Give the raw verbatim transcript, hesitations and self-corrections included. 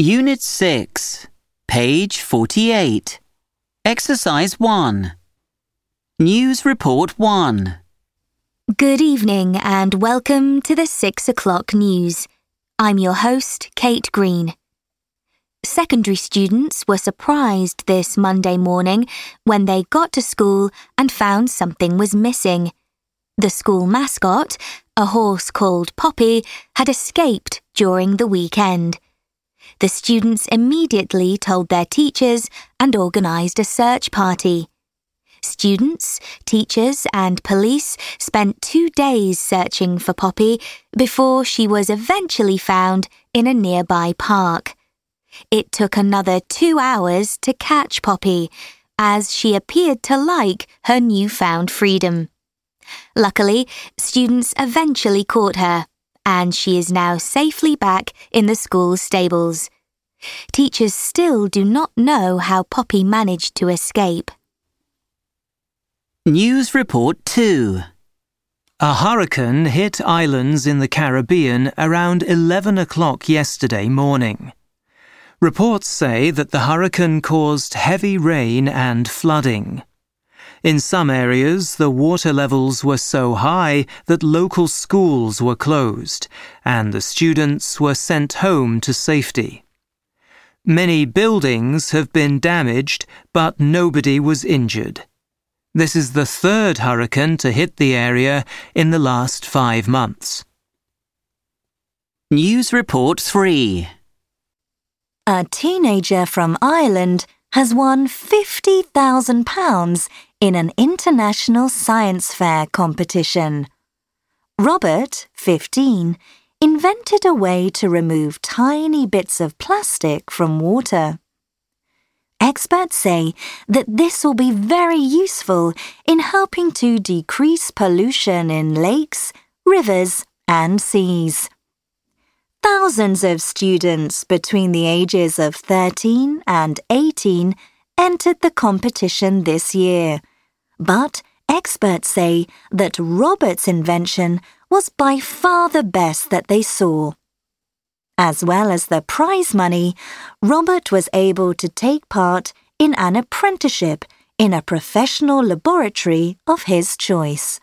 Unit six, page forty-eight. Exercise one. News Report one. Good evening and welcome to the six o'clock news. I'm your host, Kate Green. Secondary students were surprised this Monday morning when they got to school and found something was missing. The school mascot, a horse called Poppy, had escaped during the weekend. The students immediately told their teachers and organised a search party. Students, teachers and police spent two days searching for Poppy before she was eventually found in a nearby park. It took another two hours to catch Poppy, as she appeared to like her newfound freedom. Luckily, students eventually caught her, and she is now safely back in the school stables. Teachers still do not know how Poppy managed to escape. News Report two. A hurricane hit islands in the Caribbean around eleven o'clock yesterday morning. Reports say that the hurricane caused heavy rain and flooding. In some areas, the water levels were so high that local schools were closed, and the students were sent home to safety. Many buildings have been damaged, but nobody was injured. This is the third hurricane to hit the area in the last five months. News Report three. A teenager from Ireland has won fifty thousand pounds in an international science fair competition. Robert, fifteen, invented a way to remove tiny bits of plastic from water. Experts say that this will be very useful in helping to decrease pollution in lakes, rivers, and seas. Thousands of students between the ages of thirteen and eighteen entered the competition this year, but experts say that Robert's invention was by far the best that they saw. As well as the prize money, Robert was able to take part in an apprenticeship in a professional laboratory of his choice.